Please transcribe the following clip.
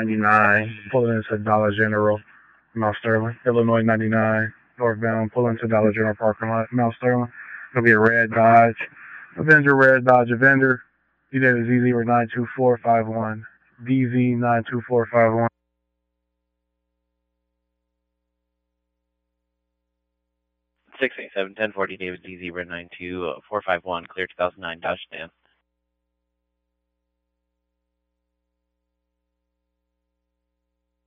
99, pulling into Dollar General, Mount Sterling. Illinois 99, northbound, pulling into Dollar General parking lot, Mount Sterling. It'll be a red Dodge. Avenger, red Dodge Avenger. You did a Z092451. DZ92451. 687-1040 David DZ Red 92451, clear 2009 Dodge Sedan.